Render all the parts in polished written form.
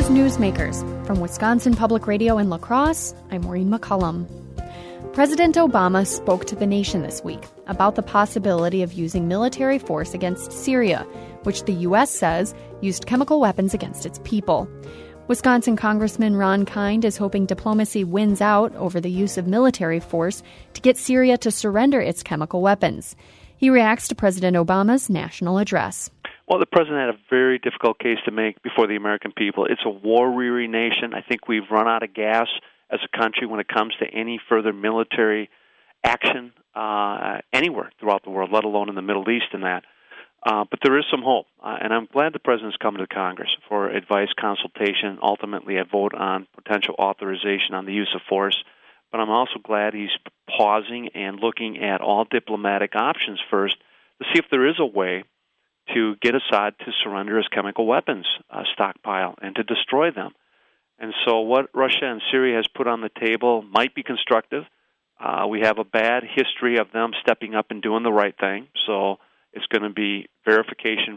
Newsmakers. From Wisconsin Public Radio in La Crosse, I'm Maureen McCullum. President Obama spoke to the nation this week about the possibility of using military force against Syria, which the U.S. says used chemical weapons against its people. Wisconsin Congressman Ron Kind is hoping diplomacy wins out over the use of military force to get Syria to surrender its chemical weapons. He reacts to President Obama's national address. Well, the president had a very difficult case to make before the American people. It's a war-weary nation. I think we've run out of gas as a country when it comes to any further military action anywhere throughout the world, let alone in the Middle East and that. But there is some hope, and I'm glad the president's come to Congress for advice, consultation, ultimately a vote on potential authorization on the use of force. But I'm also glad he's pausing and looking at all diplomatic options first to see if there is a way to get Assad to surrender his chemical weapons stockpile and to destroy them. And so what Russia and Syria has put on the table might be constructive. We have a bad history of them stepping up and doing the right thing, so it's going to be verification,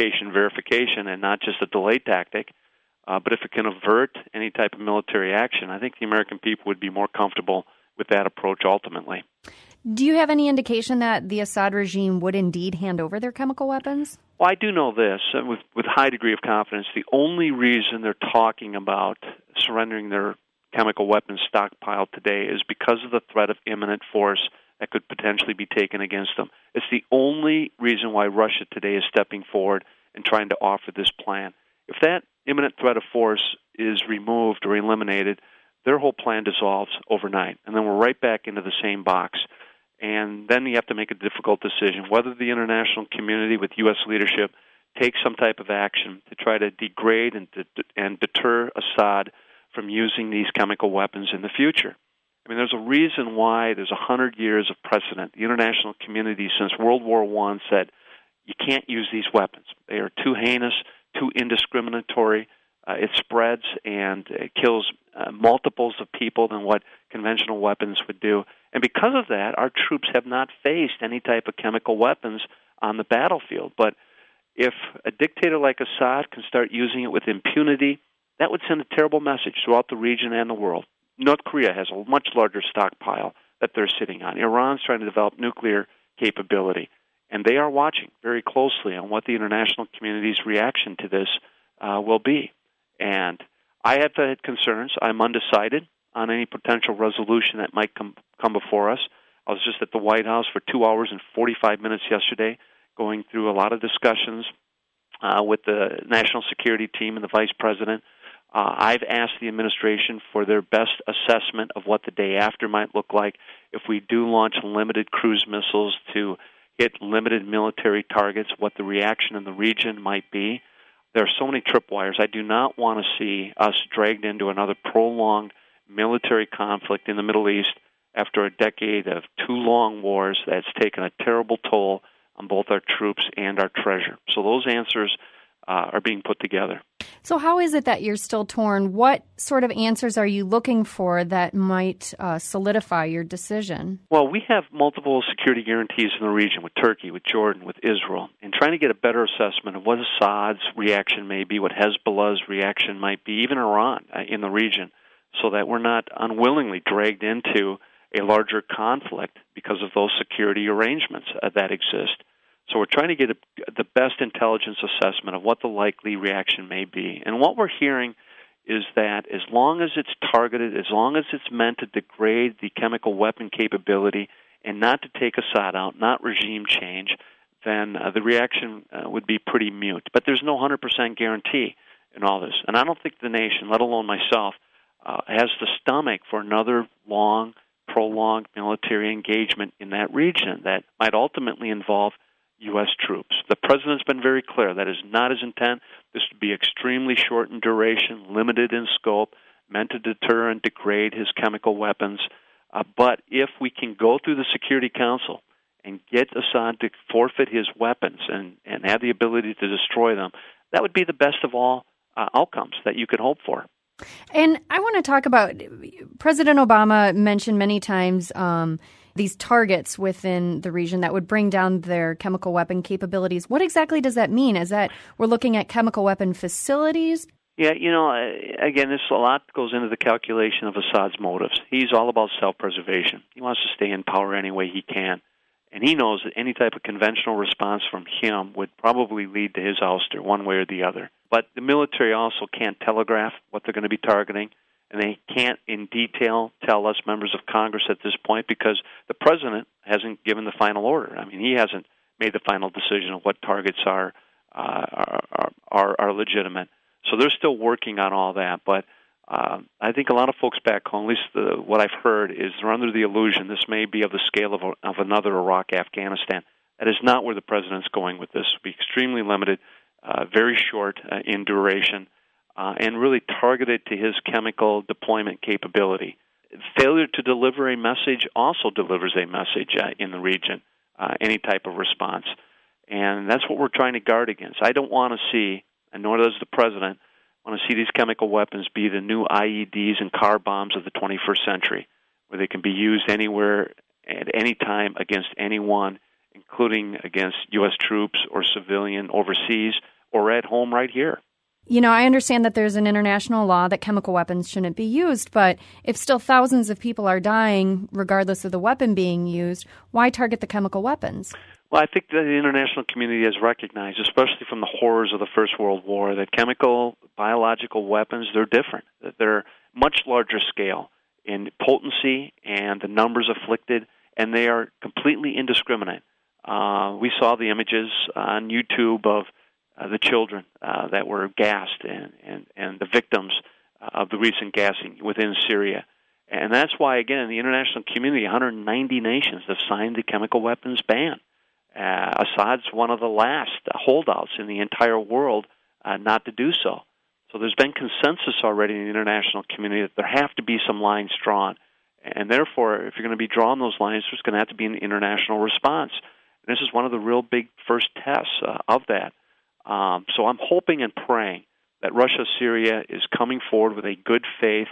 and not just a delay tactic. But if it can avert any type of military action, I think the American people would be more comfortable with that approach ultimately. Do you have any indication that the Assad regime would indeed hand over their chemical weapons? Well, I do know this with high degree of confidence. The only reason they're talking about surrendering their chemical weapons stockpile today is because of the threat of imminent force that could potentially be taken against them. It's the only reason why Russia today is stepping forward and trying to offer this plan. If that imminent threat of force is removed or eliminated, their whole plan dissolves overnight, and then we're right back into the same box. And then you have to make a difficult decision whether the international community with U.S. leadership takes some type of action to try to degrade and deter Assad from using these chemical weapons in the future. I mean, there's a reason why there's 100 years of precedent. The international community since World War I said you can't use these weapons. They are too heinous, too indiscriminatory. It spreads and it kills multiples of people than what conventional weapons would do. And because of that, our troops have not faced any type of chemical weapons on the battlefield. But if a dictator like Assad can start using it with impunity, that would send a terrible message throughout the region and the world. North Korea has a much larger stockpile that they're sitting on. Iran's trying to develop nuclear capability. And they are watching very closely on what the international community's reaction to this will be. And I have had concerns. I'm undecided on any potential resolution that might come before us. I was just at the White House for 2 hours and 45 minutes yesterday going through a lot of discussions with the national security team and the vice president. I've asked the administration for their best assessment of what the day after might look like if we do launch limited cruise missiles to hit limited military targets, what the reaction in the region might be. There are so many tripwires. I do not want to see us dragged into another prolonged military conflict in the Middle East after a decade of 2 long wars that's taken a terrible toll on both our troops and our treasure. So those answers are being put together. So how is it that you're still torn? What sort of answers are you looking for that might solidify your decision? Well, we have multiple security guarantees in the region with Turkey, with Jordan, with Israel, and trying to get a better assessment of what Assad's reaction may be, what Hezbollah's reaction might be, even Iran in the region, so that we're not unwillingly dragged into a larger conflict because of those security arrangements that exist. So we're trying to get the best intelligence assessment of what the likely reaction may be. And what we're hearing is that as long as it's targeted, as long as it's meant to degrade the chemical weapon capability and not to take Assad out, not regime change, then the reaction would be pretty mute. But there's no 100% guarantee in all this. And I don't think the nation, let alone myself, has the stomach for another long, prolonged military engagement in that region that might ultimately involve U.S. troops. The president's been very clear that is not his intent. This would be extremely short in duration, limited in scope, meant to deter and degrade his chemical weapons. But if we can go through the Security Council and get Assad to forfeit his weapons and have the ability to destroy them, that would be the best of all outcomes that you could hope for. And I want to talk about, President Obama mentioned many times these targets within the region that would bring down their chemical weapon capabilities. What exactly does that mean? Is that we're looking at chemical weapon facilities? Yeah, again, a lot goes into the calculation of Assad's motives. He's all about self-preservation. He wants to stay in power any way he can. And he knows that any type of conventional response from him would probably lead to his ouster, one way or the other. But the military also can't telegraph what they're going to be targeting, and they can't in detail tell us members of Congress at this point because the president hasn't given the final order. I mean, he hasn't made the final decision of what targets are legitimate. So they're still working on all that, but I think a lot of folks back home, at least what I've heard, is they're under the illusion this may be of the scale of another Iraq, Afghanistan. That is not where the president's going with this. It'll be extremely limited, very short in duration, and really targeted to his chemical deployment capability. Failure to deliver a message also delivers a message in the region, any type of response. And that's what we're trying to guard against. I don't want to see, and nor does the president, want to see these chemical weapons be the new IEDs and car bombs of the 21st century, where they can be used anywhere at any time against anyone, including against U.S. troops or civilian overseas or at home right here. I understand that there's an international law that chemical weapons shouldn't be used, but if still thousands of people are dying, regardless of the weapon being used, why target the chemical weapons? Well, I think that the international community has recognized, especially from the horrors of the First World War, that chemical, biological weapons, they're different. They're much larger scale in potency and the numbers afflicted, and they are completely indiscriminate. We saw the images on YouTube of the children that were gassed and the victims of the recent gassing within Syria. And that's why, again, the international community, 190 nations have signed the chemical weapons ban. Assad's one of the last holdouts in the entire world not to do so. So there's been consensus already in the international community that there have to be some lines drawn. And therefore, if you're going to be drawing those lines, there's going to have to be an international response. And this is one of the real big first tests of that. So I'm hoping and praying that Russia-Syria is coming forward with a good faith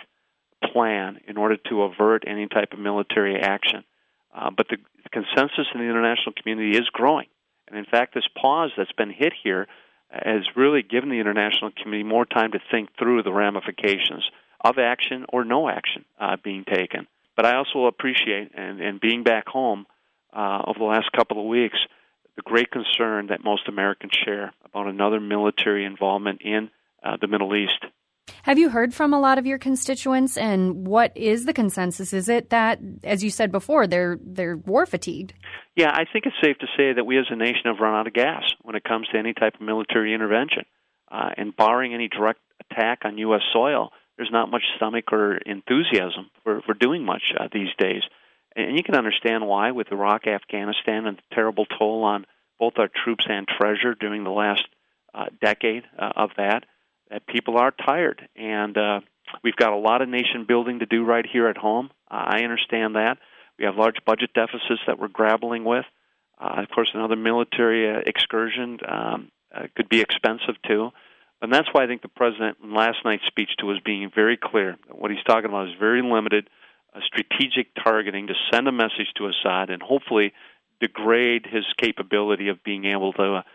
plan in order to avert any type of military action. But the consensus in the international community is growing. And in fact, this pause that's been hit here has really given the international community more time to think through the ramifications of action or no action being taken. But I also appreciate, and being back home over the last couple of weeks, the great concern that most Americans share about another military involvement in the Middle East. Have you heard from a lot of your constituents, and what is the consensus? Is it that, as you said before, they're war fatigued? Yeah, I think it's safe to say that we as a nation have run out of gas when it comes to any type of military intervention. And barring any direct attack on U.S. soil, there's not much stomach or enthusiasm for doing much these days. And you can understand why with Iraq, Afghanistan, and the terrible toll on both our troops and treasure during the last decade of that people are tired. And we've got a lot of nation building to do right here at home. I understand that. We have large budget deficits that we're grappling with. Of course, another military excursion could be expensive too. And that's why I think the president in last night's speech to us being very clear. What he's talking about is very limited strategic targeting to send a message to Assad and hopefully degrade his capability of being able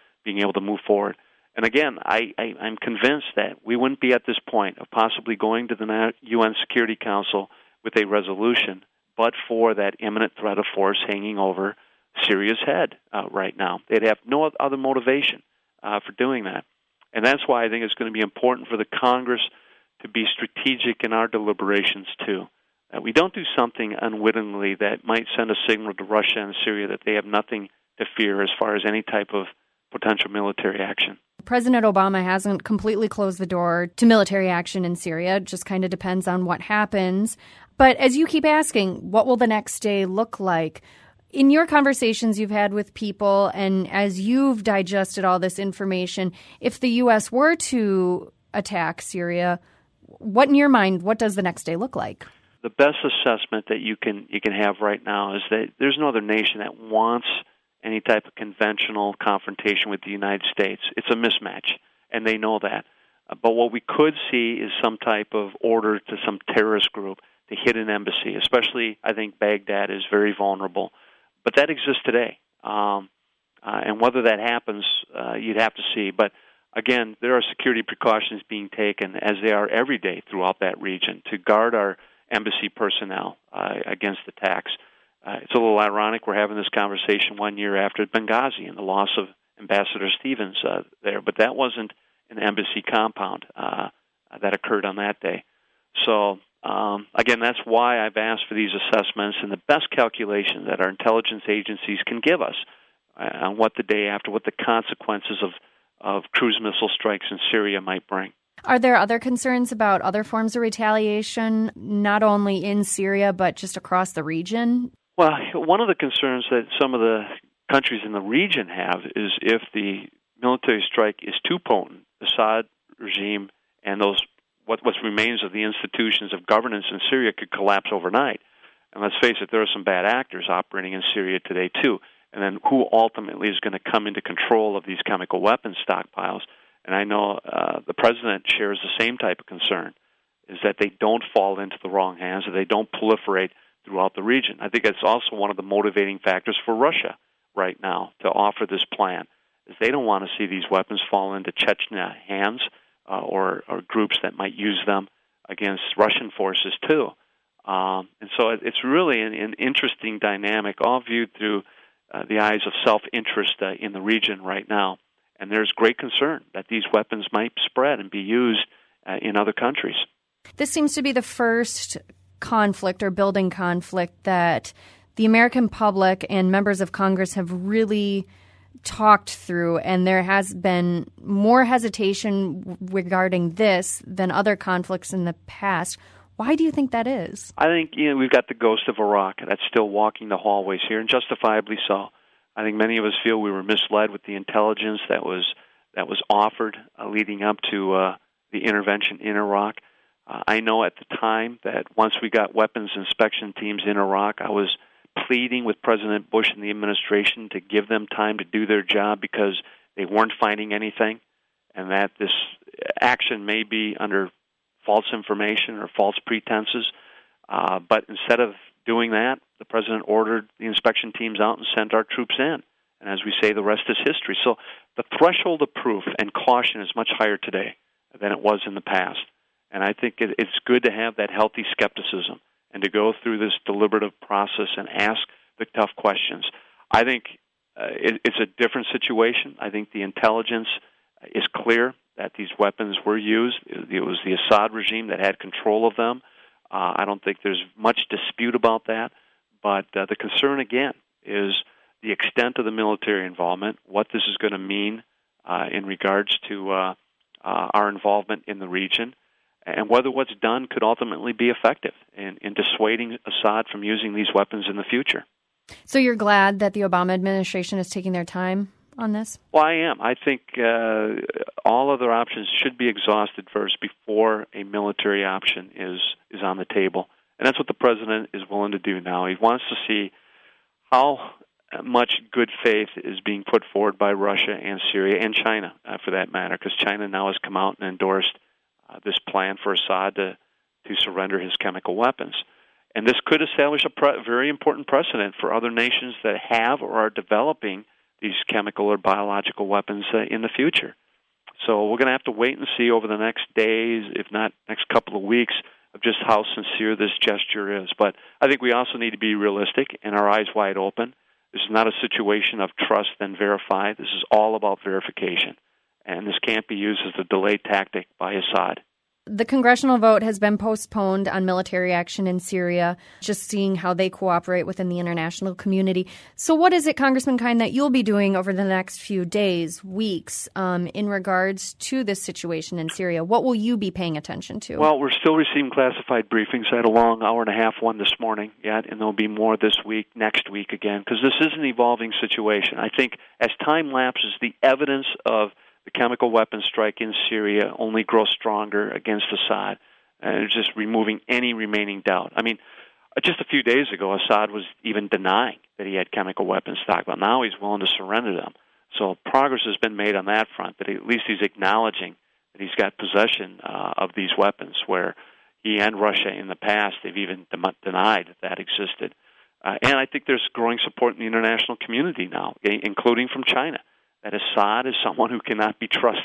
to move forward. And again, I'm convinced that we wouldn't be at this point of possibly going to the UN Security Council with a resolution, but for that imminent threat of force hanging over Syria's head right now. They'd have no other motivation for doing that. And that's why I think it's going to be important for the Congress to be strategic in our deliberations, too. We don't do something unwittingly that might send a signal to Russia and Syria that they have nothing to fear as far as any type of potential military action. President Obama hasn't completely closed the door to military action in Syria. It just kind of depends on what happens. But as you keep asking, what will the next day look like? In your conversations you've had with people and as you've digested all this information, if the U.S. were to attack Syria, what in your mind, what does the next day look like? The best assessment that you can have right now is that there's no other nation that wants any type of conventional confrontation with the United States. It's a mismatch, and they know that. But what we could see is some type of order to some terrorist group to hit an embassy, especially I think Baghdad is very vulnerable. But that exists today. And whether that happens, you'd have to see. But again, there are security precautions being taken, as they are every day throughout that region, to guard our embassy personnel against attacks. It's a little ironic we're having this conversation 1 year after Benghazi and the loss of Ambassador Stevens there, but that wasn't an embassy compound that occurred on that day. So, again, that's why I've asked for these assessments and the best calculation that our intelligence agencies can give us on what the day after, what the consequences of cruise missile strikes in Syria might bring. Are there other concerns about other forms of retaliation, not only in Syria, but just across the region? Well, one of the concerns that some of the countries in the region have is if the military strike is too potent, the Assad regime and what remains of the institutions of governance in Syria could collapse overnight. And let's face it, there are some bad actors operating in Syria today, too. And then who ultimately is going to come into control of these chemical weapons stockpiles? And I know the president shares the same type of concern, is that they don't fall into the wrong hands, that they don't proliferate throughout the region. I think it's also one of the motivating factors for Russia right now to offer this plan, is they don't want to see these weapons fall into Chechnya hands or groups that might use them against Russian forces too. And so it's really an interesting dynamic, all viewed through the eyes of self-interest in the region right now. And there's great concern that these weapons might spread and be used in other countries. This seems to be the first conflict or building conflict that the American public and members of Congress have really talked through, and there has been more hesitation regarding this than other conflicts in the past. Why do you think that is? I think we've got the ghost of Iraq that's still walking the hallways here, and justifiably so. I think many of us feel we were misled with the intelligence that was offered leading up to the intervention in Iraq. I know at the time that once we got weapons inspection teams in Iraq, I was pleading with President Bush and the administration to give them time to do their job because they weren't finding anything, and that this action may be under false information or false pretenses. But instead of doing that, the president ordered the inspection teams out and sent our troops in. And as we say, the rest is history. So the threshold of proof and caution is much higher today than it was in the past. And I think it's good to have that healthy skepticism and to go through this deliberative process and ask the tough questions. I think it's a different situation. I think the intelligence is clear that these weapons were used. It was the Assad regime that had control of them. I don't think there's much dispute about that. But the concern, again, is the extent of the military involvement, what this is going to mean in regards to our involvement in the region, and whether what's done could ultimately be effective in dissuading Assad from using these weapons in the future. So you're glad that the Obama administration is taking their time on this? Well, I am. I think all other options should be exhausted first before a military option is on the table. And that's what the president is willing to do now. He wants to see how much good faith is being put forward by Russia and Syria and China, for that matter, because China now has come out and endorsed this plan for Assad to surrender his chemical weapons. And this could establish a very important precedent for other nations that have or are developing these chemical or biological weapons in the future. So we're going to have to wait and see over the next days, if not next couple of weeks, of just how sincere this gesture is. But I think we also need to be realistic and our eyes wide open. This is not a situation of trust and verify. This is all about verification. And this can't be used as a delay tactic by Assad. The congressional vote has been postponed on military action in Syria, just seeing how they cooperate within the international community. So what is it, Congressman Kine, that you'll be doing over the next few days, weeks, in regards to this situation in Syria? What will you be paying attention to? Well, we're still receiving classified briefings. I had a long hour-and-a-half one this morning yet, and there'll be more this week, next week again, because this is an evolving situation. I think as time lapses, the evidence of the chemical weapons strike in Syria only grows stronger against Assad, and it's just removing any remaining doubt. I mean, just a few days ago, Assad was even denying that he had chemical weapons stockpiled. Now he's willing to surrender them. So progress has been made on that front, that at least he's acknowledging that he's got possession of these weapons, where he and Russia in the past, they've even denied that existed. And I think there's growing support in the international community now, including from China, that Assad is someone who cannot be trusted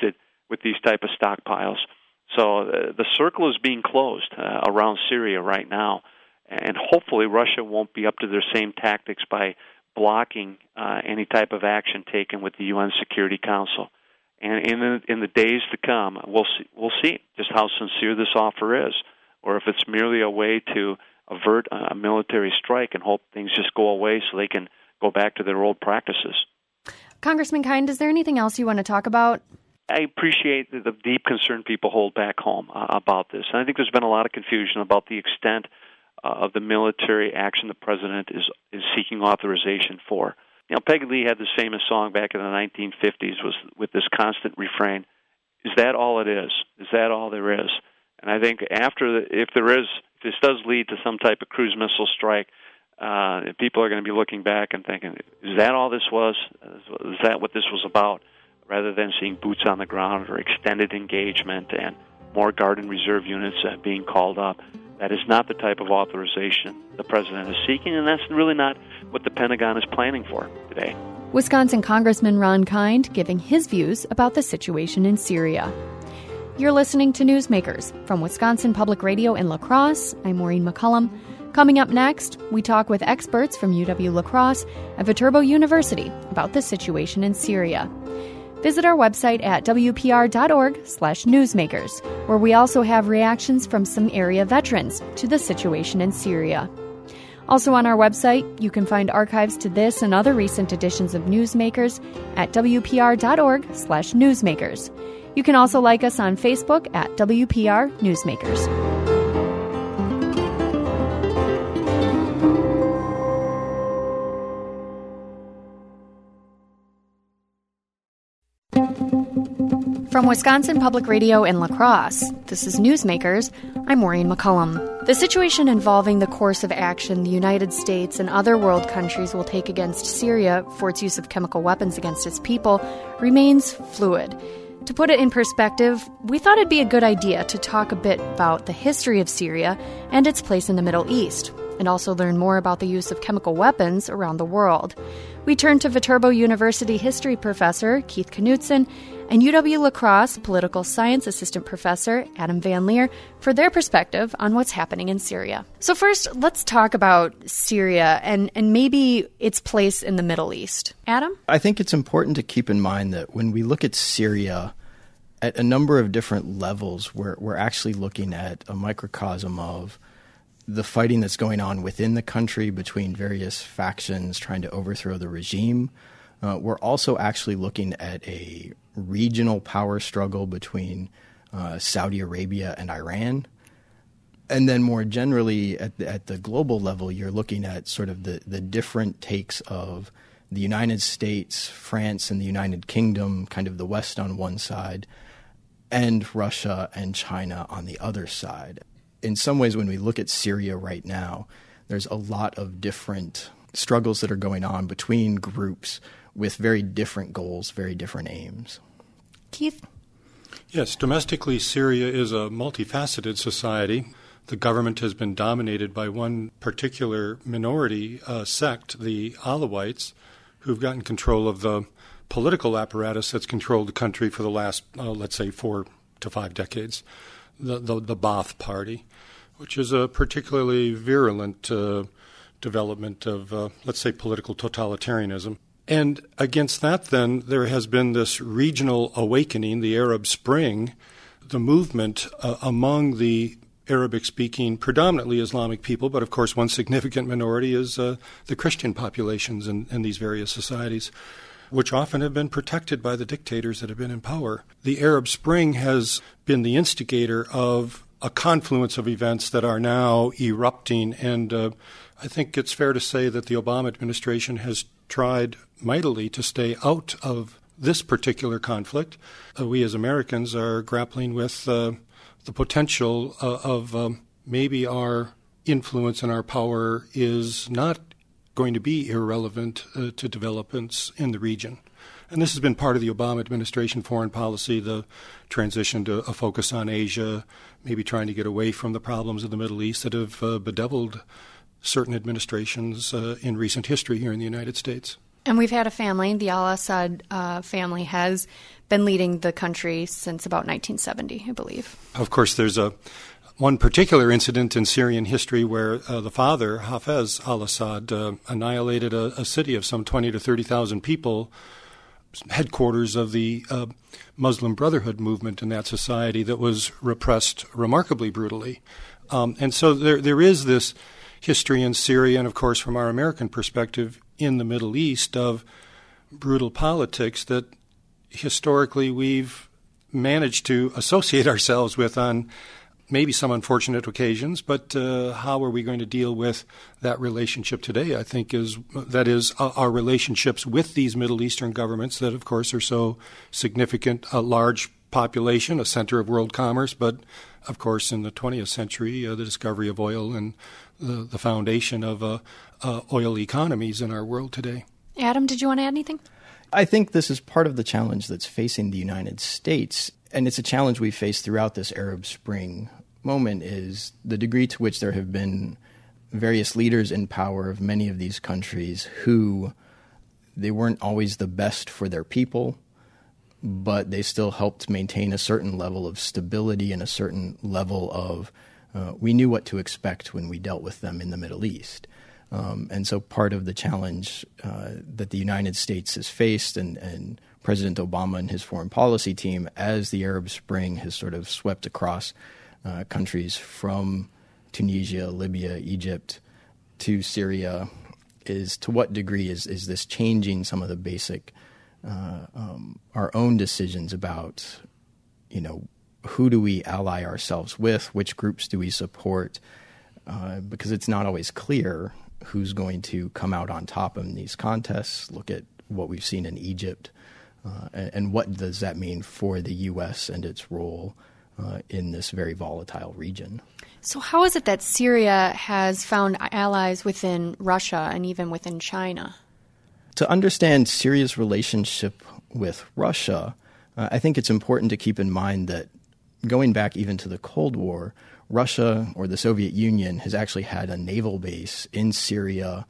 with these type of stockpiles. So the circle is being closed around Syria right now, and hopefully Russia won't be up to their same tactics by blocking any type of action taken with the UN Security Council. And in the days to come, we'll see just how sincere this offer is, or if it's merely a way to avert a military strike and hope things just go away so they can go back to their old practices. Congressman Kind, is there anything else you want to talk about? I appreciate the deep concern people hold back home about this. And I think there's been a lot of confusion about the extent of the military action the president is seeking authorization for. You know, Peggy Lee had this famous song back in the 1950s with this constant refrain, "Is that all it is? Is that all there is?" And I think if this does lead to some type of cruise missile strike, people are going to be looking back and thinking, is that all this was? Is that what this was about? Rather than seeing boots on the ground or extended engagement and more Guard and Reserve units being called up. That is not the type of authorization the president is seeking, and that's really not what the Pentagon is planning for today. Wisconsin Congressman Ron Kind giving his views about the situation in Syria. You're listening to Newsmakers from Wisconsin Public Radio in La Crosse. I'm Maureen McCullum. Coming up next, we talk with experts from UW-La Crosse and Viterbo University about the situation in Syria. Visit our website at wpr.org/newsmakers, where we also have reactions from some area veterans to the situation in Syria. Also on our website, you can find archives to this and other recent editions of Newsmakers at wpr.org/newsmakers. You can also like us on Facebook at WPR Newsmakers. From Wisconsin Public Radio in La Crosse, this is Newsmakers. I'm Maureen McCullum. The situation involving the course of action the United States and other world countries will take against Syria for its use of chemical weapons against its people remains fluid. To put it in perspective, we thought it'd be a good idea to talk a bit about the history of Syria and its place in the Middle East, and also learn more about the use of chemical weapons around the world. We turned to Viterbo University history professor Keith Knutson and UW-La Crosse political science assistant professor Adam Van Leer for their perspective on what's happening in Syria. So first, let's talk about Syria and maybe its place in the Middle East. Adam? I think it's important to keep in mind that when we look at Syria at a number of different levels, we're actually looking at a microcosm of the fighting that's going on within the country between various factions trying to overthrow the regime. We're also actually looking at a regional power struggle between Saudi Arabia and Iran. And then more generally, at the global level, you're looking at sort of the different takes of the United States, France, and the United Kingdom, kind of the West on one side, and Russia and China on the other side. In some ways, when we look at Syria right now, there's a lot of different struggles that are going on between groups with very different goals, very different aims. Keith? Yes, domestically, Syria is a multifaceted society. The government has been dominated by one particular minority sect, the Alawites, who've gotten control of the political apparatus that's controlled the country for the last, let's say, 4 to 5 decades, the Ba'ath Party, which is a particularly virulent development of, let's say, political totalitarianism. And against that, then, there has been this regional awakening, the Arab Spring, the movement among the Arabic-speaking, predominantly Islamic people, but of course one significant minority is the Christian populations in these various societies, which often have been protected by the dictators that have been in power. The Arab Spring has been the instigator of a confluence of events that are now erupting, and I think it's fair to say that the Obama administration has tried mightily to stay out of this particular conflict. We as Americans are grappling with the potential of maybe our influence and our power is not going to be irrelevant to developments in the region. And this has been part of the Obama administration foreign policy, the transition to a focus on Asia, maybe trying to get away from the problems of the Middle East that have bedeviled certain administrations in recent history here in the United States. And we've had a family, the al-Assad family has been leading the country since about 1970, I believe. Of course, there's one particular incident in Syrian history where the father, Hafez al-Assad, annihilated a city of some 20 to 30,000 people, headquarters of the Muslim Brotherhood movement in that society that was repressed remarkably brutally. And so there is this history in Syria, and of course from our American perspective in the Middle East, of brutal politics that historically we've managed to associate ourselves with on maybe some unfortunate occasions, but how are we going to deal with that relationship today? I think that is our relationships with these Middle Eastern governments that, of course, are so significant, a large population, a center of world commerce, but, of course, in the 20th century, the discovery of oil and the foundation of oil economies in our world today. Adam, did you want to add anything? I think this is part of the challenge that's facing the United States, and it's a challenge we face throughout this Arab Spring moment, is the degree to which there have been various leaders in power of many of these countries who they weren't always the best for their people, but they still helped maintain a certain level of stability and a certain level of we knew what to expect when we dealt with them in the Middle East. And so part of the challenge that the United States has faced and President Obama and his foreign policy team, as the Arab Spring has sort of swept across countries from Tunisia, Libya, Egypt to Syria, is to what degree is this changing some of the basic our own decisions about, who do we ally ourselves with, which groups do we support, because it's not always clear who's going to come out on top in these contests. Look at what we've seen in Egypt, and what does that mean for the U.S. and its role in this very volatile region. So how is it that Syria has found allies within Russia and even within China? To understand Syria's relationship with Russia, I think it's important to keep in mind that going back even to the Cold War, Russia or the Soviet Union has actually had a naval base in Syria.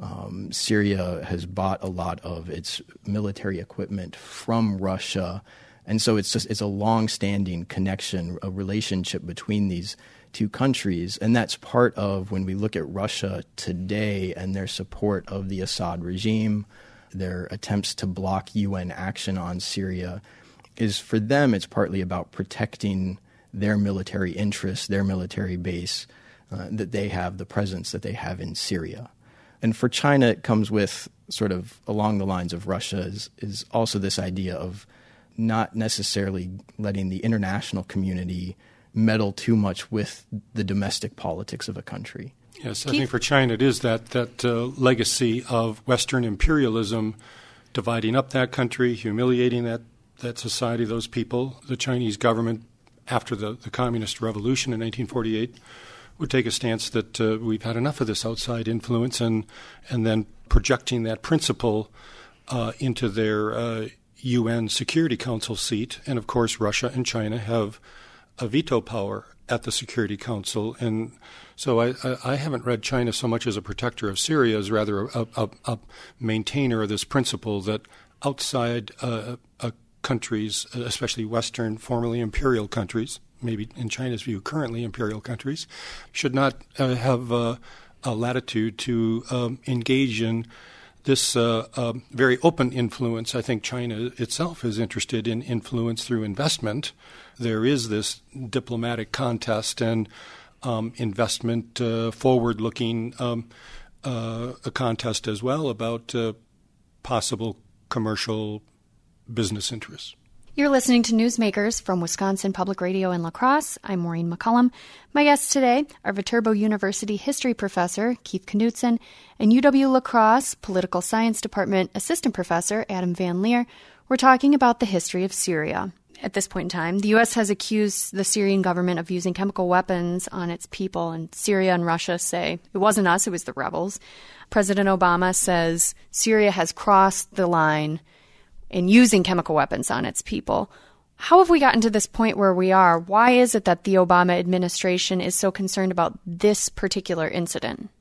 Syria has bought a lot of its military equipment from Russia. And so it's a long-standing connection, a relationship between these two countries. And that's part of when we look at Russia today and their support of the Assad regime, their attempts to block UN action on Syria, is for them it's partly about protecting their military interests, their military base, that they have, the presence that they have in Syria. And for China, it comes with sort of along the lines of Russia is also this idea of not necessarily letting the international community meddle too much with the domestic politics of a country. Yes, I think for China it is that legacy of Western imperialism dividing up that country, humiliating that society, those people. The Chinese government, after the Communist Revolution in 1948, would take a stance that we've had enough of this outside influence and then projecting that principle into their UN Security Council seat. And, of course, Russia and China have a veto power at the Security Council. And so I haven't read China so much as a protector of Syria as rather a maintainer of this principle that outside countries, especially Western, formerly imperial countries, maybe in China's view currently imperial countries, should not have a latitude to engage in this very open influence. I think China itself is interested in influence through investment. There is this diplomatic contest and investment, forward-looking a contest as well about possible commercial business interests. You're listening to Newsmakers from Wisconsin Public Radio in La Crosse. I'm Maureen McCullum. My guests today are Viterbo University history professor Keith Knutson and UW La Crosse Political Science Department assistant professor Adam Van Leer. We're talking about the history of Syria. At this point in time, the U.S. has accused the Syrian government of using chemical weapons on its people, and Syria and Russia say it wasn't us, it was the rebels. President Obama says Syria has crossed the line in using chemical weapons on its people. How have we gotten to this point where we are? Why is it that the Obama administration is so concerned about this particular incident?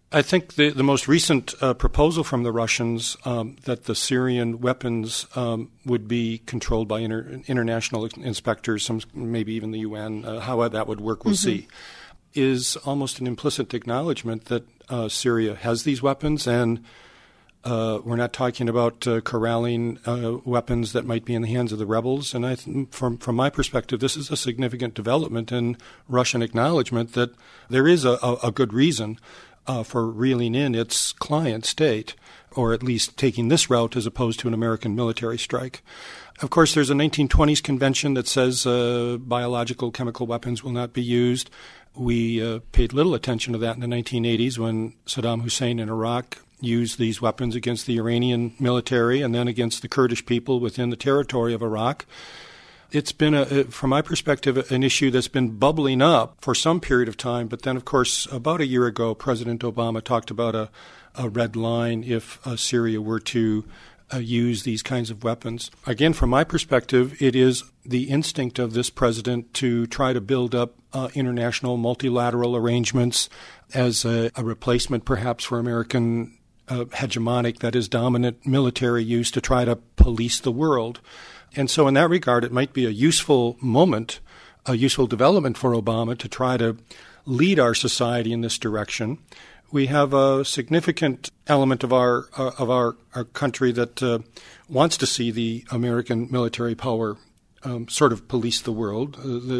I think the most recent proposal from the Russians that the Syrian weapons would be controlled by international inspectors, some maybe even the UN, how that would work, we'll see, is almost an implicit acknowledgement that Syria has these weapons, and we're not talking about corralling weapons that might be in the hands of the rebels. And from my perspective, this is a significant development in Russian acknowledgement that there is a good reason for reeling in its client state, or at least taking this route as opposed to an American military strike. Of course, there's a 1920s convention that says biological chemical weapons will not be used. We paid little attention to that in the 1980s when Saddam Hussein in Iraq used these weapons against the Iranian military and then against the Kurdish people within the territory of Iraq. It's been, from my perspective, an issue that's been bubbling up for some period of time. But then, of course, about a year ago, President Obama talked about a red line if Syria were to use these kinds of weapons. Again, from my perspective, it is the instinct of this president to try to build up international multilateral arrangements as a replacement, perhaps, for American hegemonic, that is, dominant military use to try to police the world. And so in that regard, it might be a useful moment, a useful development for Obama to try to lead our society in this direction. We have a significant element of our country that wants to see the American military power sort of police the world.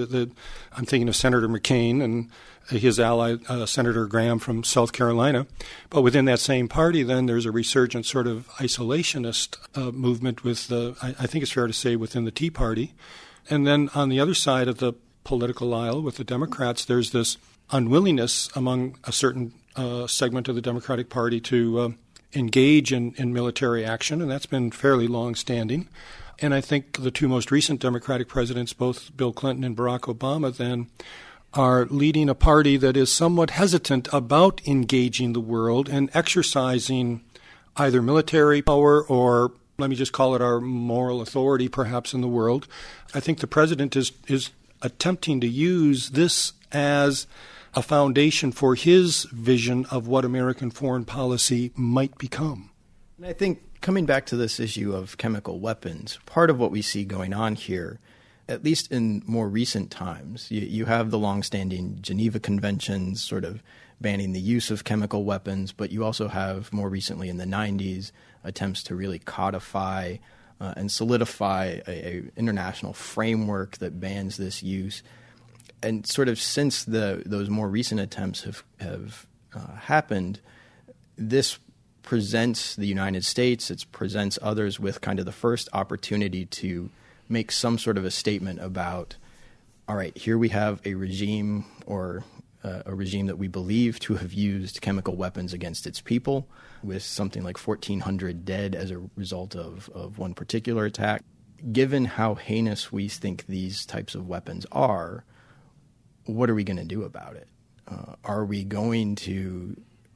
I'm thinking of Senator McCain and his ally, Senator Graham from South Carolina. But within that same party, then, there's a resurgent sort of isolationist movement with, I think it's fair to say, within the Tea Party. And then on the other side of the political aisle with the Democrats, there's this unwillingness among a certain segment of the Democratic Party to engage in military action, and that's been fairly long-standing. And I think the two most recent Democratic presidents, both Bill Clinton and Barack Obama, then, are leading a party that is somewhat hesitant about engaging the world and exercising either military power or, let me just call it, our moral authority perhaps in the world. I think the president is attempting to use this as a foundation for his vision of what American foreign policy might become. And I think coming back to this issue of chemical weapons, part of what we see going on here, at least in more recent times, you have the longstanding Geneva Conventions sort of banning the use of chemical weapons, but you also have more recently in the 90s attempts to really codify and solidify an international framework that bans this use. And sort of since those more recent attempts have happened, this presents the United States, it presents others with kind of the first opportunity to make some sort of a statement about, all right, here we have a regime or a regime that we believe to have used chemical weapons against its people, with something like 1,400 dead as a result of one particular attack. Given how heinous we think these types of weapons are, what are we going to do about it? Are we going to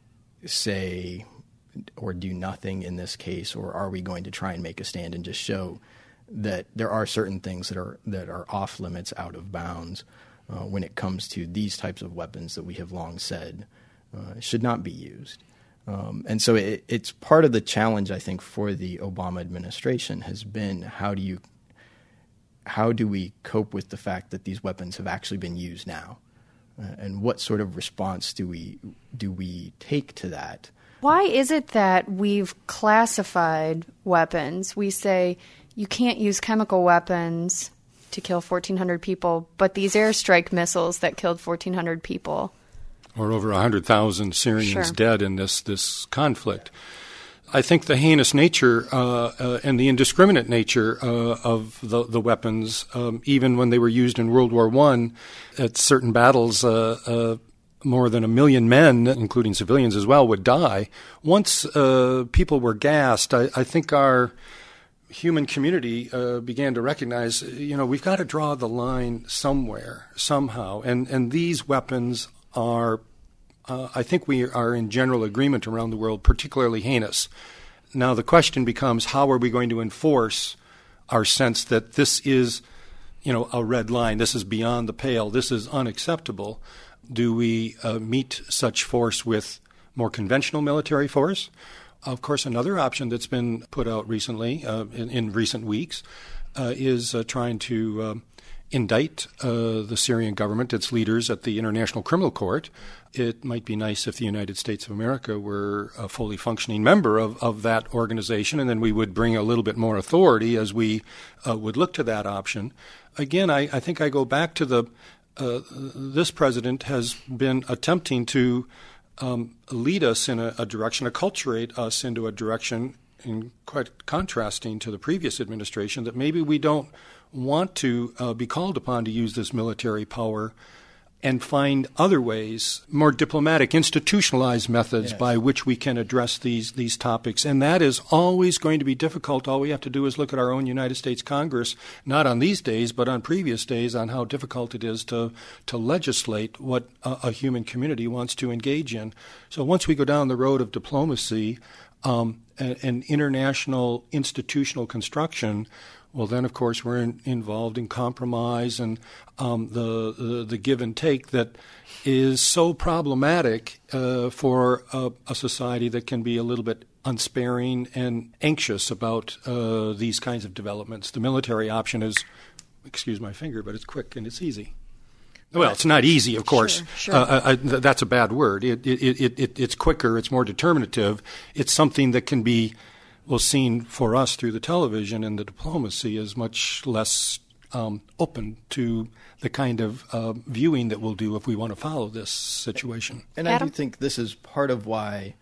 say or do nothing in this case, or are we going to try and make a stand and just show that there are certain things that are off limits, out of bounds, when it comes to these types of weapons that we have long said should not be used? And so it's part of the challenge, I think, for the Obama administration has been how do we cope with the fact that these weapons have actually been used now, and what sort of response do we take to that? Why is it that we've classified weapons? We say you can't use chemical weapons to kill 1,400 people, but these airstrike missiles that killed 1,400 people. Or over 100,000 Syrians dead in this conflict. I think the heinous nature and the indiscriminate nature of the weapons, even when they were used in World War I, at certain battles, more than 1 million men, including civilians as well, would die. Once people were gassed, I think our human community began to recognize, we've got to draw the line somewhere, somehow. And these weapons are, I think we are in general agreement around the world, particularly heinous. Now the question becomes, how are we going to enforce our sense that this is, a red line, this is beyond the pale, this is unacceptable? Do we meet such force with more conventional military force. Of course, another option that's been put out recently, in recent weeks, is trying to indict the Syrian government, its leaders, at the International Criminal Court. It might be nice if the United States of America were a fully functioning member of that organization, and then we would bring a little bit more authority as we would look to that option. Again, I think I go back to this president has been attempting to lead us in a direction, acculturate us into a direction, in quite contrasting to the previous administration, that maybe we don't want to be called upon to use this military power and find other ways, more diplomatic, institutionalized methods by which we can address these topics. And that is always going to be difficult. All we have to do is look at our own United States Congress, not on these days, but on previous days, on how difficult it is to legislate what a human community wants to engage in. So once we go down the road of diplomacy and international institutional construction, well, then, of course, we're involved in compromise and the give and take that is so problematic for a society that can be a little bit unsparing and anxious about these kinds of developments. The military option is, excuse my finger, but it's quick and it's easy. Well, it's not easy, of course. Sure. That's a bad word. It's quicker. It's more determinative. It's something that can be seen for us through the television, and the diplomacy is much less open to the kind of viewing that we'll do if we want to follow this situation. And Adam? I do think this is part of why,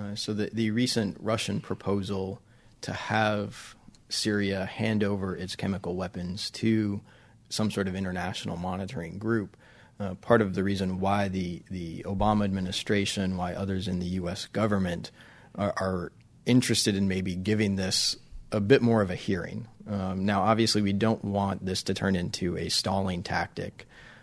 the recent Russian proposal to have Syria hand over its chemical weapons to some sort of international monitoring group, part of the reason why the Obama administration, why others in the U.S. government are interested in maybe giving this a bit more of a hearing. Now, obviously, we don't want this to turn into a stalling tactic.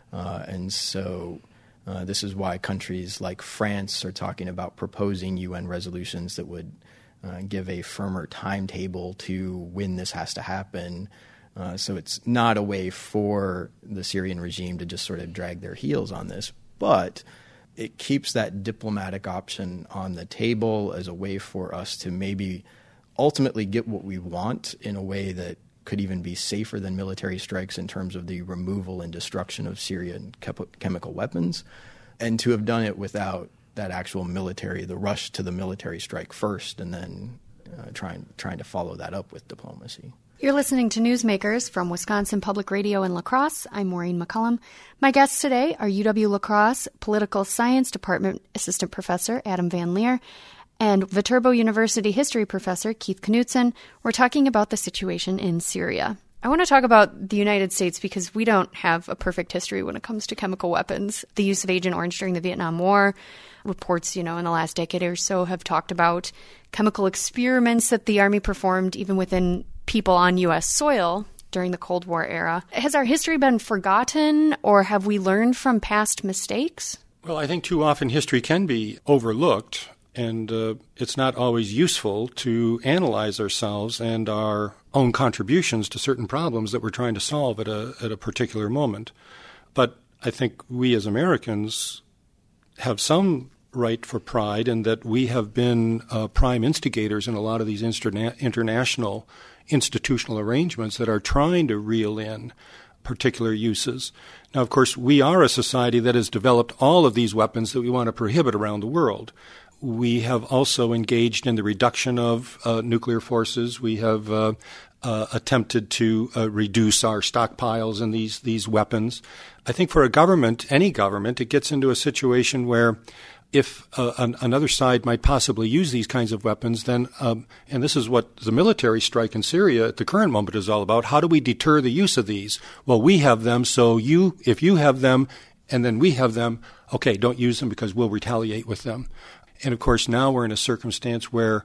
And so this is why countries like France are talking about proposing UN resolutions that would give a firmer timetable to when this has to happen. So it's not a way for the Syrian regime to just sort of drag their heels on this. But it keeps that diplomatic option on the table as a way for us to maybe ultimately get what we want in a way that could even be safer than military strikes in terms of the removal and destruction of Syrian chemical weapons, and to have done it without that actual military, the rush to the military strike first, and then trying to follow that up with diplomacy. You're listening to Newsmakers from Wisconsin Public Radio in La Crosse. I'm Maureen McCullum. My guests today are UW La Crosse Political Science Department Assistant Professor Adam Van Leer and Viterbo University History Professor Keith Knutson. We're talking about the situation in Syria. I want to talk about the United States because we don't have a perfect history when it comes to chemical weapons. The use of Agent Orange during the Vietnam War, reports, in the last decade or so have talked about chemical experiments that the Army performed even within people on U.S. soil during the Cold War era. Has our history been forgotten, or have we learned from past mistakes? Well, I think too often history can be overlooked, and it's not always useful to analyze ourselves and our own contributions to certain problems that we're trying to solve at a particular moment. But I think we as Americans have some right for pride in that we have been prime instigators in a lot of these international institutional arrangements that are trying to reel in particular uses. Now, of course, we are a society that has developed all of these weapons that we want to prohibit around the world. We have also engaged in the reduction of nuclear forces. We have attempted to reduce our stockpiles in these weapons. I think for a government, any government, it gets into a situation where if another side might possibly use these kinds of weapons, then, and this is what the military strike in Syria at the current moment is all about, how do we deter the use of these? Well, we have them, so if you have them and then we have them, okay, don't use them because we'll retaliate with them. And, of course, now we're in a circumstance where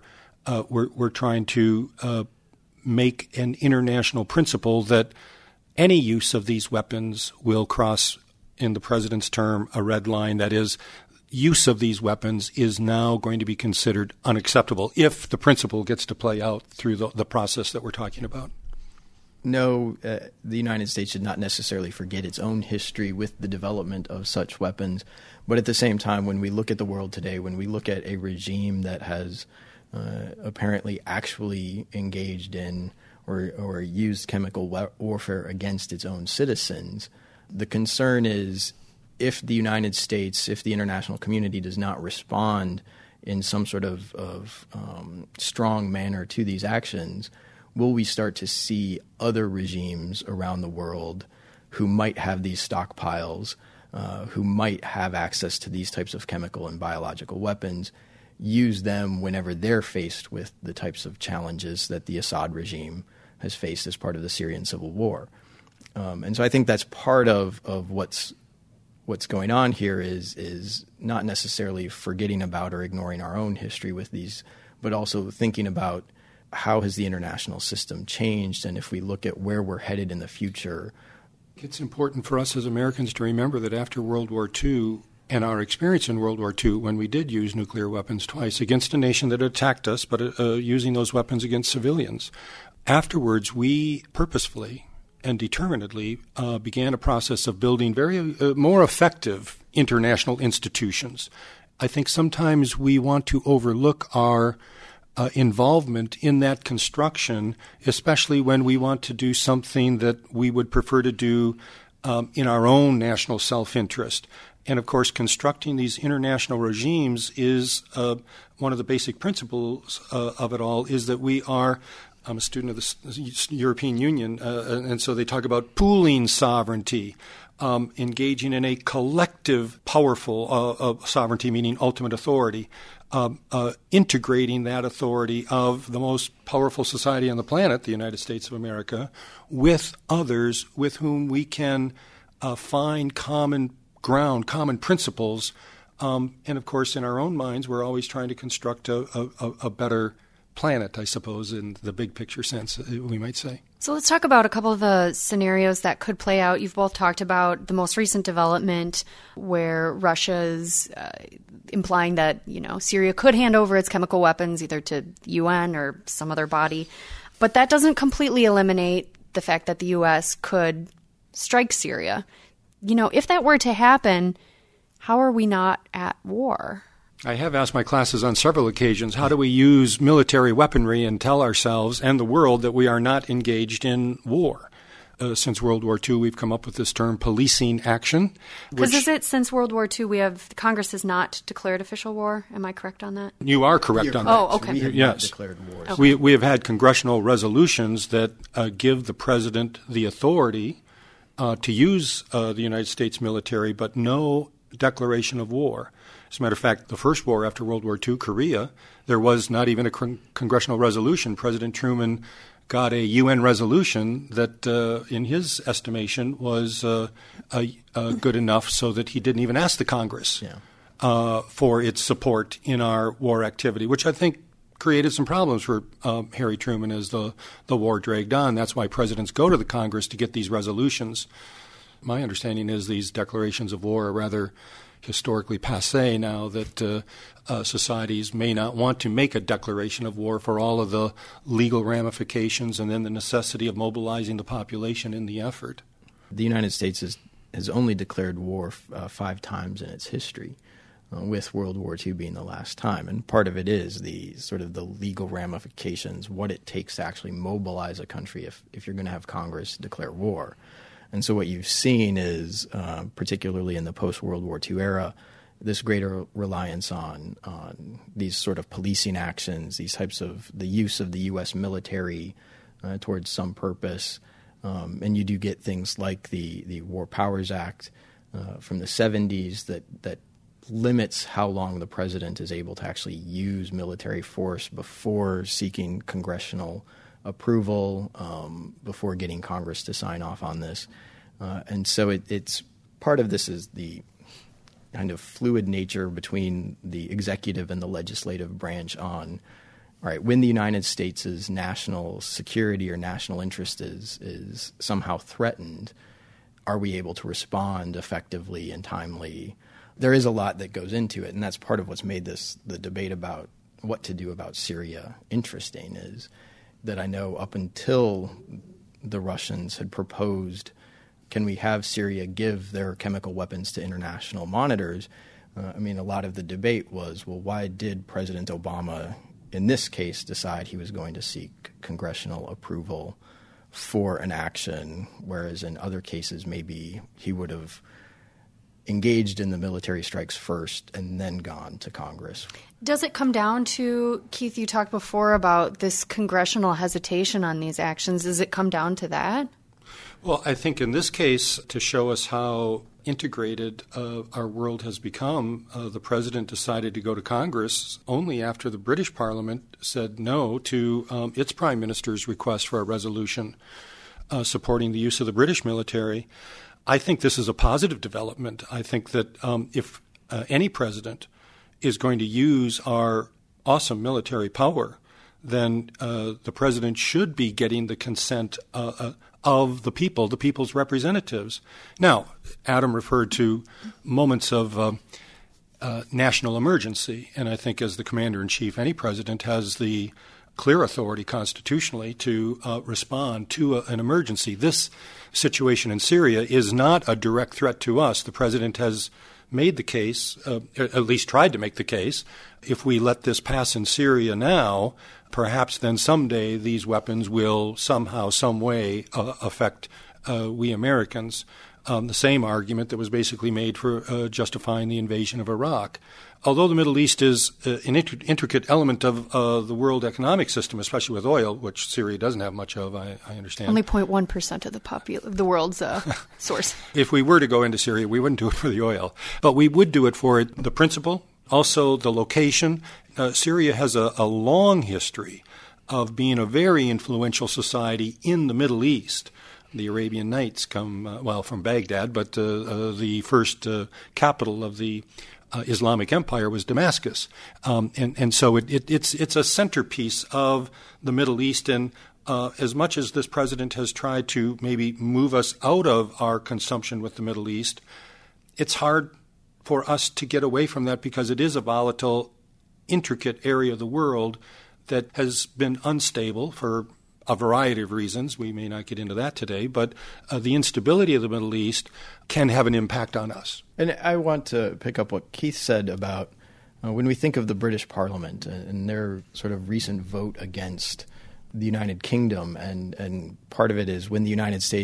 we're trying to make an international principle that any use of these weapons will cross, in the president's term, a red line. That is, use of these weapons is now going to be considered unacceptable if the principle gets to play out through the process that we're talking about. no, the United States should not necessarily forget its own history with the development of such weapons. But at the same time, when we look at the world today, when we look at a regime that has apparently actually engaged in or used chemical warfare against its own citizens, the concern is if the United States, if the international community does not respond in some sort of strong manner to these actions, will we start to see other regimes around the world who might have these stockpiles, who might have access to these types of chemical and biological weapons, use them whenever they're faced with the types of challenges that the Assad regime has faced as part of the Syrian civil war? And so I think that's part of what's going on here is not necessarily forgetting about or ignoring our own history with these, but also thinking about how has the international system changed, and if we look at where we're headed in the future. It's important for us as Americans to remember that after World War II and our experience in World War II, when we did use nuclear weapons twice against a nation that attacked us, but using those weapons against civilians, afterwards we purposefully and determinedly began a process of building very more effective international institutions. I think sometimes we want to overlook our involvement in that construction, especially when we want to do something that we would prefer to do in our own national self-interest. And, of course, constructing these international regimes is one of the basic principles of it all is that we are I'm a student of the European Union, and so they talk about pooling sovereignty, engaging in a collective, powerful sovereignty, meaning ultimate authority, integrating that authority of the most powerful society on the planet, the United States of America, with others with whom we can find common ground, common principles. And, of course, in our own minds, we're always trying to construct a better planet, I suppose, in the big picture sense, we might say. So let's talk about a couple of the scenarios that could play out. You've both talked about the most recent development where Russia's implying that, Syria could hand over its chemical weapons either to the UN or some other body. But that doesn't completely eliminate the fact that the U.S. could strike Syria. If that were to happen, how are we not at war? I have asked my classes on several occasions, how do we use military weaponry and tell ourselves and the world that we are not engaged in war? Since World War II, we've come up with this term policing action. Because is it since World War II, Congress has not declared official war? Am I correct on that? You are correct on that. Oh, okay. We have not declared war. Okay. We have had congressional resolutions that give the president the authority to use the United States military, but no declaration of war. As a matter of fact, the first war after World War II, Korea, there was not even a congressional resolution. President Truman got a UN resolution that, in his estimation, was good enough so that he didn't even ask the Congress for its support in our war activity, which I think created some problems for Harry Truman as the war dragged on. That's why presidents go to the Congress to get these resolutions. My understanding is these declarations of war are rather historically passé now, that societies may not want to make a declaration of war for all of the legal ramifications and then the necessity of mobilizing the population in the effort. The United States has only declared war 5 times in its history, with World War II being the last time. And part of it is the sort of the legal ramifications, what it takes to actually mobilize a country if you're going to have Congress declare war. And so what you've seen is, particularly in the post-World War II era, this greater reliance on these sort of policing actions, these types of the use of the U.S. military towards some purpose. And you do get things like the War Powers Act from the 70s that limits how long the president is able to actually use military force before seeking congressional approval, before getting Congress to sign off on this. And so it's part of this is the kind of fluid nature between the executive and the legislative branch on, all right, when the United States' national security or national interest is somehow threatened, are we able to respond effectively and timely? There is a lot that goes into it, and that's part of what's made the debate about what to do about Syria interesting, is that I know up until the Russians had proposed, can we have Syria give their chemical weapons to international monitors? A lot of the debate was, well, why did President Obama, in this case, decide he was going to seek congressional approval for an action, whereas in other cases maybe he would have engaged in the military strikes first and then gone to Congress. Does it come down to, Keith, you talked before about this congressional hesitation on these actions. Does it come down to that? Well, I think in this case, to show us how integrated our world has become, the president decided to go to Congress only after the British Parliament said no to its prime minister's request for a resolution supporting the use of the British military. I think this is a positive development. I think that if any president is going to use our awesome military power, then the president should be getting the consent of the people, the people's representatives. Now, Adam referred to moments of national emergency, and I think as the commander-in-chief, any president has the clear authority constitutionally to respond to an emergency. This situation in Syria is not a direct threat to us. The president has made the case, at least tried to make the case, if we let this pass in Syria now, perhaps then someday these weapons will somehow, some way affect we Americans. The same argument that was basically made for justifying the invasion of Iraq. Although the Middle East is an intricate element of the world economic system, especially with oil, which Syria doesn't have much of, I understand. Only 0.1% of the world's source. If we were to go into Syria, we wouldn't do it for the oil. But we would do it for the principle, also the location. Syria has a long history of being a very influential society in the Middle East. The Arabian Nights come, from Baghdad, but the first capital of the Islamic Empire was Damascus. And so it's a centerpiece of the Middle East. And as much as this president has tried to maybe move us out of our consumption with the Middle East, it's hard for us to get away from that because it is a volatile, intricate area of the world that has been unstable for a variety of reasons. We may not get into that today, but the instability of the Middle East can have an impact on us. And I want to pick up what Keith said about when we think of the British Parliament and their sort of recent vote against the United Kingdom, and part of it is when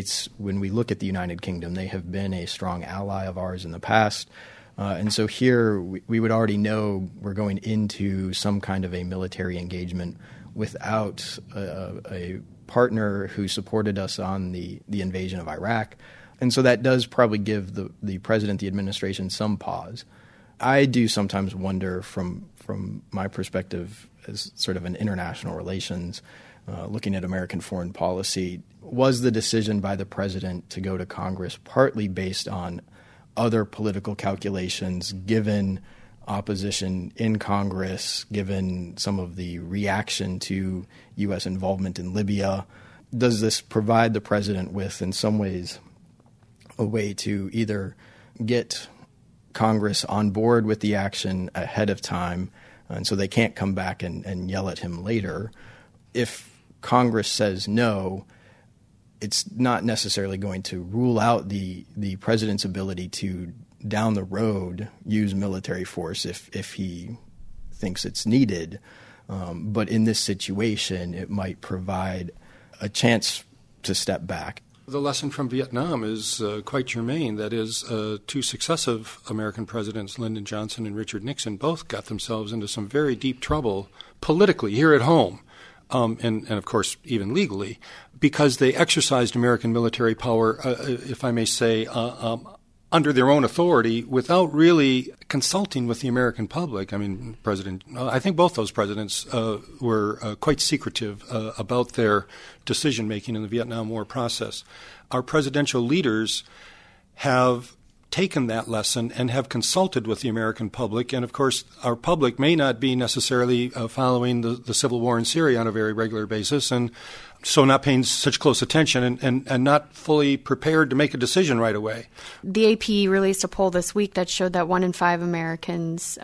we look at the United Kingdom, they have been a strong ally of ours in the past. And so here we would already know we're going into some kind of a military engagement without a partner who supported us on the invasion of Iraq. And so that does probably give the president, the administration, some pause. I do sometimes wonder from my perspective as sort of an international relations, looking at American foreign policy, was the decision by the president to go to Congress partly based on other political calculations, given opposition in Congress, given some of the reaction to U.S. involvement in Libya? Does this provide the president with, in some ways, a way to either get Congress on board with the action ahead of time, and so they can't come back and yell at him later? If Congress says no, it's not necessarily going to rule out the president's ability to, down the road, use military force if he thinks it's needed. But in this situation, it might provide a chance to step back. The lesson from Vietnam is quite germane. That is, two successive American presidents, Lyndon Johnson and Richard Nixon, both got themselves into some very deep trouble politically here at home, and of course even legally, because they exercised American military power, if I may say, under their own authority without really consulting with the American public. I mean, I think both those presidents were quite secretive about their decision-making in the Vietnam War process. Our presidential leaders have taken that lesson and have consulted with the American public. And, of course, our public may not be necessarily following the civil war in Syria on a very regular basis. And so not paying such close attention and not fully prepared to make a decision right away. The AP released a poll this week that showed that only 1 in 5 Americans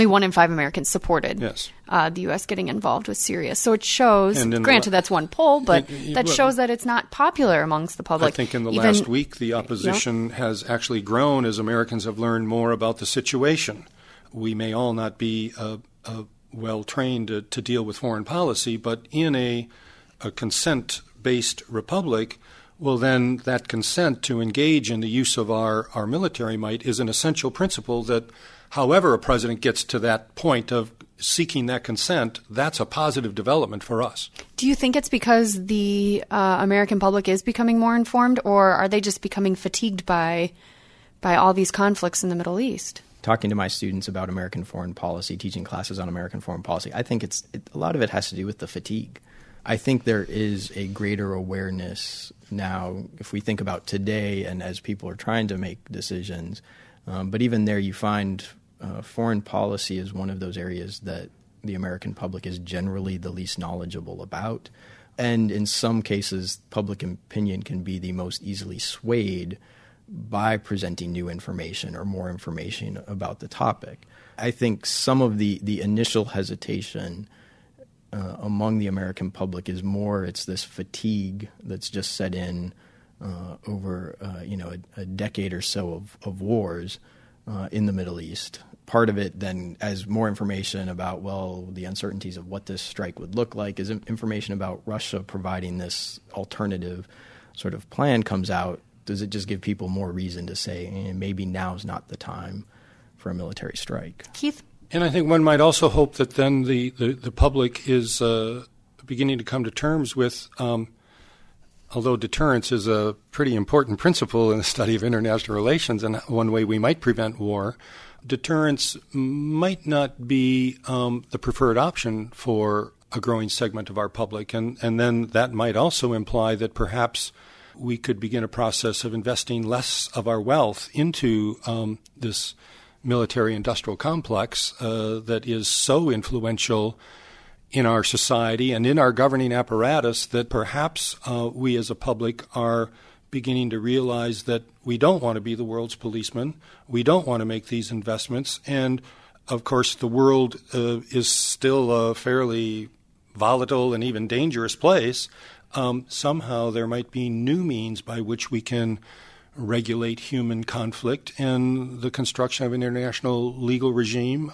supported the U.S. getting involved with Syria. So it shows, granted that's one poll, but that shows that it's not popular amongst the public. I think in the last week the opposition has actually grown as Americans have learned more about the situation. We may all not be well-trained to deal with foreign policy, but in a consent-based republic, well, then that consent to engage in the use of our military might is an essential principle that however a president gets to that point of seeking that consent, that's a positive development for us. Do you think it's because the American public is becoming more informed, or are they just becoming fatigued by all these conflicts in the Middle East? Talking to my students about American foreign policy, teaching classes on American foreign policy, I think a lot of it has to do with the fatigue. I think there is a greater awareness now, if we think about today and as people are trying to make decisions. But even there, you find foreign policy is one of those areas that the American public is generally the least knowledgeable about. And in some cases, public opinion can be the most easily swayed by presenting new information or more information about the topic. I think some of the initial hesitation among the American public is more it's this fatigue that's just set in over a decade or so of wars in the Middle East. Part of it then, as more information about, the uncertainties of what this strike would look like, is information about Russia providing this alternative sort of plan comes out. Does it just give people more reason to say maybe now's not the time for a military strike? Keith? And I think one might also hope that then the public is beginning to come to terms with, although deterrence is a pretty important principle in the study of international relations and one way we might prevent war, deterrence might not be the preferred option for a growing segment of our public. And then that might also imply that perhaps we could begin a process of investing less of our wealth into this military-industrial complex that is so influential in our society and in our governing apparatus that perhaps we as a public are beginning to realize that we don't want to be the world's policeman. We don't want to make these investments. And, of course, the world is still a fairly volatile and even dangerous place. Somehow there might be new means by which we can regulate human conflict, and the construction of an international legal regime,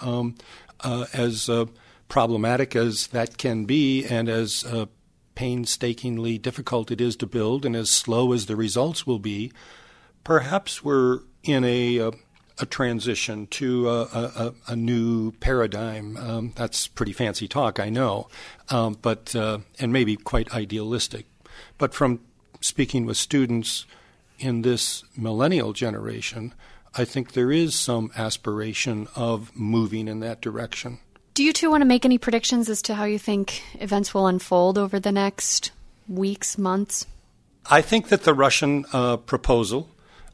as problematic as that can be and as painstakingly difficult it is to build and as slow as the results will be, perhaps we're in a transition to a new paradigm. That's pretty fancy talk, I know, but and maybe quite idealistic. But from speaking with students in this millennial generation, I think there is some aspiration of moving in that direction. Do you two want to make any predictions as to how you think events will unfold over the next weeks, months? I think that the Russian proposal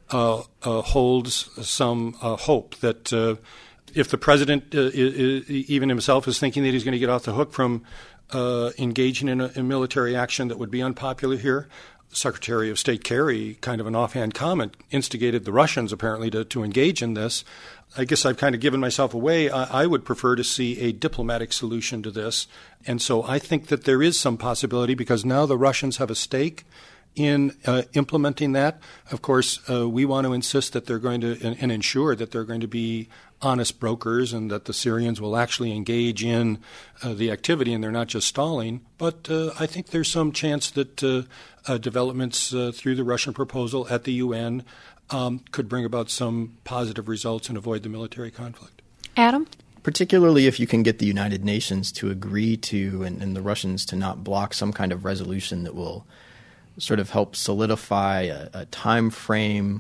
holds some hope that if the president even himself is thinking that he's going to get off the hook from engaging in a military action that would be unpopular here, Secretary of State Kerry, kind of an offhand comment, instigated the Russians apparently to engage in this. I guess I've kind of given myself away. I would prefer to see a diplomatic solution to this. And so I think that there is some possibility because now the Russians have a stake in implementing that. Of course, we want to insist that they're going to and ensure that they're going to be honest brokers and that the Syrians will actually engage in the activity and they're not just stalling. But I think there's some chance that developments through the Russian proposal at the UN could bring about some positive results and avoid the military conflict. Adam? Particularly if you can get the United Nations to agree to and the Russians to not block some kind of resolution that will sort of help solidify a time frame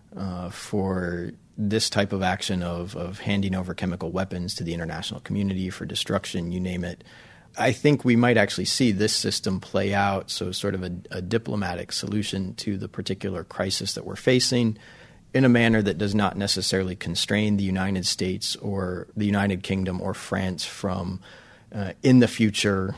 for this type of action of handing over chemical weapons to the international community for destruction, you name it. I think we might actually see this system play out, so sort of a diplomatic solution to the particular crisis that we're facing in a manner that does not necessarily constrain the United States or the United Kingdom or France from, in the future,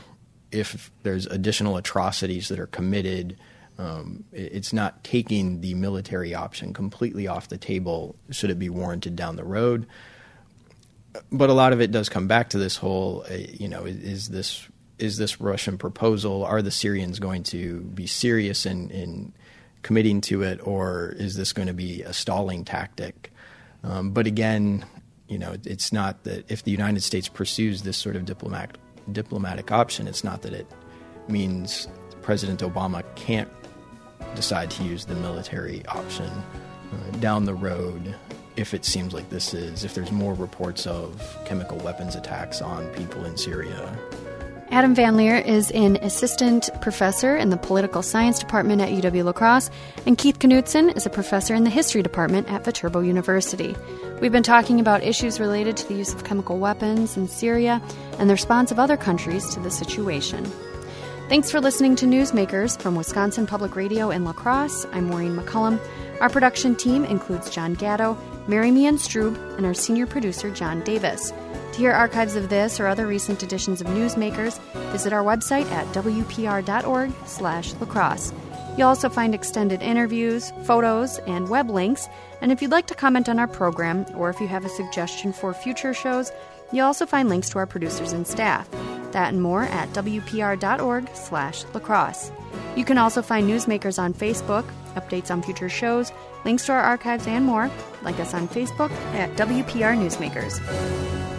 if there's additional atrocities that are committed, it's not taking the military option completely off the table, should it be warranted down the road. But a lot of it does come back to this whole, is this Russian proposal? Are the Syrians going to be serious in committing to it, or is this going to be a stalling tactic? But again, it's not that if the United States pursues this sort of diplomatic option, it's not that it means President Obama can't decide to use the military option down the road if it seems like if there's more reports of chemical weapons attacks on people in Syria. Adam Van Leer is an assistant professor in the political science department at UW-La Crosse, and Keith Knutson is a professor in the history department at Viterbo University. We've been talking about issues related to the use of chemical weapons in Syria and the response of other countries to the situation. Thanks for listening to Newsmakers from Wisconsin Public Radio in La Crosse. I'm Maureen McCullum. Our production team includes John Gatto, Mary Meehan Strube, and our senior producer, John Davis. To hear archives of this or other recent editions of Newsmakers, visit our website at wpr.org/lacrosse. You'll also find extended interviews, photos, and web links. And if you'd like to comment on our program, or if you have a suggestion for future shows, you'll also find links to our producers and staff. That and more at wpr.org/lacrosse. You can also find Newsmakers on Facebook, updates on future shows, links to our archives, and more. Like us on Facebook at WPR Newsmakers.